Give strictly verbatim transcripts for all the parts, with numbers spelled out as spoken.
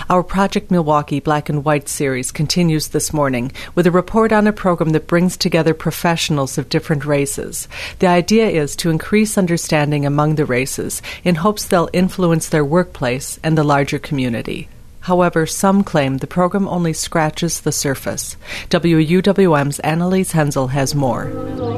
Our Project Milwaukee Black and White series continues this morning with a report on a program that brings together professionals of different races. The idea is to increase understanding among the races in hopes they'll influence their workplace and the larger community. However, some claim the program only scratches the surface. W U W M's Annalise Hensel has more.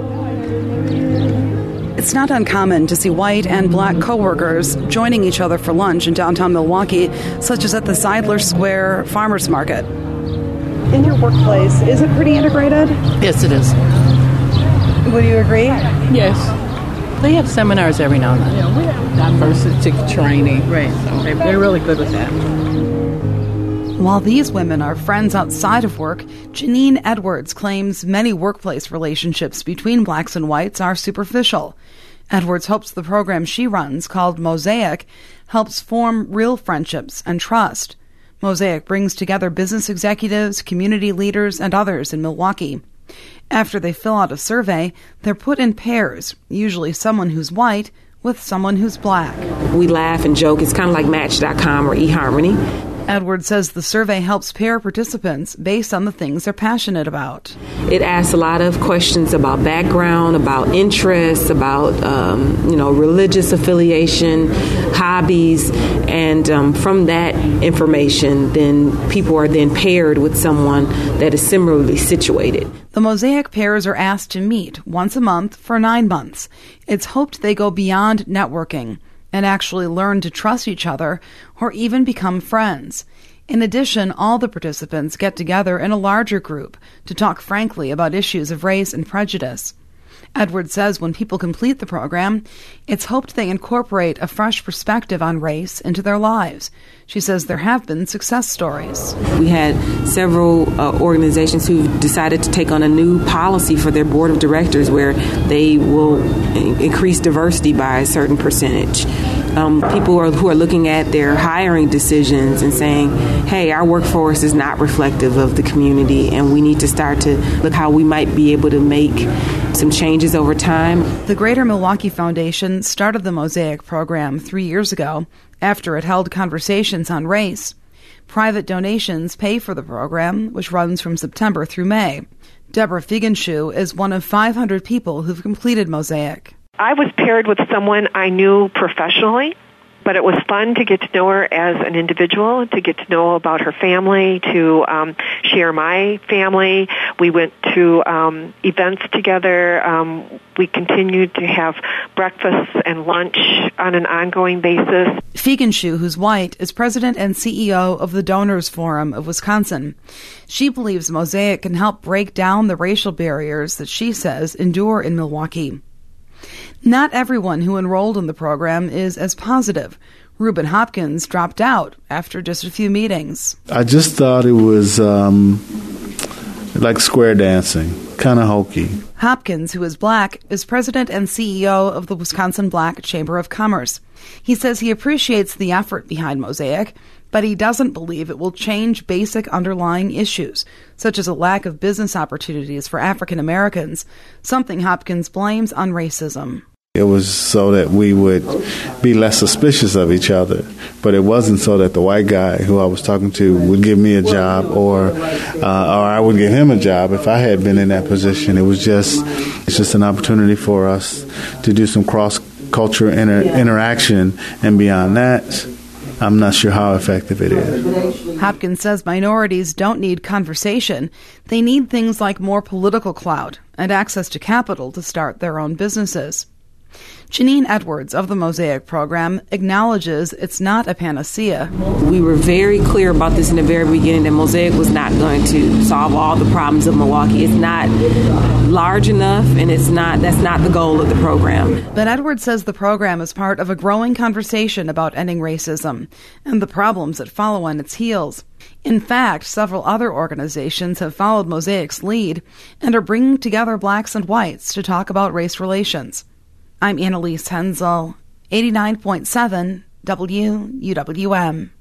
It's not uncommon to see white and black coworkers joining each other for lunch in downtown Milwaukee, such as at the Seidler Square Farmers Market. In your workplace, is it pretty integrated? Yes, it is. Would you agree? Yes. They have seminars every now and then. Yeah, we have diversity training. Right. So they're really good with that. While these women are friends outside of work, Janine Edwards claims many workplace relationships between blacks and whites are superficial. Edwards hopes the program she runs, called Mosaic, helps form real friendships and trust. Mosaic brings together business executives, community leaders, and others in Milwaukee. After they fill out a survey, they're put in pairs, usually someone who's white with someone who's black. We laugh and joke. It's kind of like Match dot com or eHarmony. Edwards says the survey helps pair participants based on the things they're passionate about. It asks a lot of questions about background, about interests, about um, you know religious affiliation, hobbies, and um, from that information, then people are then paired with someone that is similarly situated. The Mosaic pairs are asked to meet once a month for nine months. It's hoped they go beyond networking and actually learn to trust each other or even become friends. In addition, all the participants get together in a larger group to talk frankly about issues of race and prejudice. Edwards says when people complete the program, it's hoped they incorporate a fresh perspective on race into their lives. She says there have been success stories. We had several uh, organizations who decided to take on a new policy for their board of directors where they will increase diversity by a certain percentage. Um, people are, who are looking at their hiring decisions and saying, hey, our workforce is not reflective of the community, and we need to start to look how we might be able to make some changes over time. The Greater Milwaukee Foundation started the Mosaic program three years ago after it held conversations on race. Private donations pay for the program, which runs from September through May. Deborah Fiegenschuh is one of five hundred people who've completed Mosaic. I was paired with someone I knew professionally, but it was fun to get to know her as an individual, to get to know about her family, to um, share my family. We went to um, events together. Um, we continued to have breakfasts and lunch on an ongoing basis. Fiegenschuh, who's white, is president and C E O of the Donors Forum of Wisconsin. She believes Mosaic can help break down the racial barriers that she says endure in Milwaukee. Not everyone who enrolled in the program is as positive. Reuben Hopkins dropped out after just a few meetings. I just thought it was um, like square dancing, kind of hokey. Hopkins, who is black, is president and C E O of the Wisconsin Black Chamber of Commerce. He says he appreciates the effort behind Mosaic, but he doesn't believe it will change basic underlying issues, such as a lack of business opportunities for African Americans, something Hopkins blames on racism. It was so that we would be less suspicious of each other, but it wasn't so that the white guy who I was talking to would give me a job or uh, or I would give him a job if I had been in that position. It was just it's just an opportunity for us to do some cross-cultural inter- interaction, and beyond that, I'm not sure how effective it is. Hopkins says minorities don't need conversation. They need things like more political clout and access to capital to start their own businesses. Janine Edwards of the Mosaic program acknowledges it's not a panacea. We were very clear about this in the very beginning that Mosaic was not going to solve all the problems of Milwaukee. It's not large enough, and it's not that's not the goal of the program. But Edwards says the program is part of a growing conversation about ending racism and the problems that follow on its heels. In fact, several other organizations have followed Mosaic's lead and are bringing together blacks and whites to talk about race relations. I'm Annalise Hensel, eighty-nine point seven W U W M.